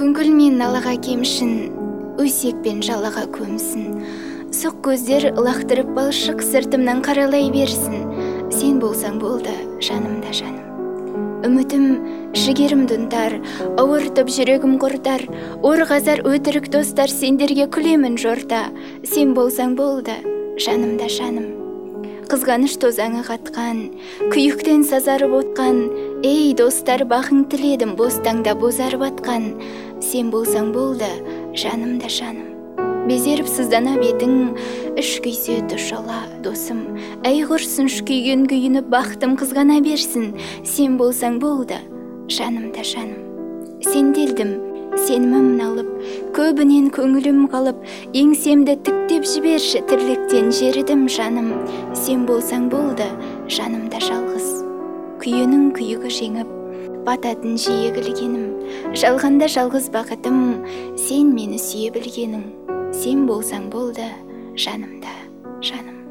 Күңгіл мен алаға кемшін, өсек пен жалаға көмсін. Сұқ көздер лақтырып балшық сыртымнан қаралай берсін. Сен болсаң болды, жанымда жаным. Үмітім, жігерімді ұнтар, ауыртып жүрегім құртар. Орғазар өтірік достар, сендерге күлемін жорта. Сен болсаң болды, жанымда жаным. Қызғаныш тозаңы қатқан, күйіктен сазарып отқан. Ей достар, бақың тіледім, бостаңда бозарып атқан. Сен болсаң болды, жанымда жаным. Безеріп сыздана бетің, үш күйсе тұшала досым. Әй құрсын күйген күйініп бақтым қызғана берсін. Сен болсаң болды, жанымда жаным. Сенделдім, сенімім алып, көбінен көңілім қалып, еңсемді тіктеп жіберші, тірліктен жерідім жаным. Сен болсаң болды, жанымда жалғыз. Күйенің күйігі жеңіп, бататын жиі білгенім. Жалғанда жалғыз бақытым, сен мені сүйе білгенің. Сен болсаң болды, жанымда жаным.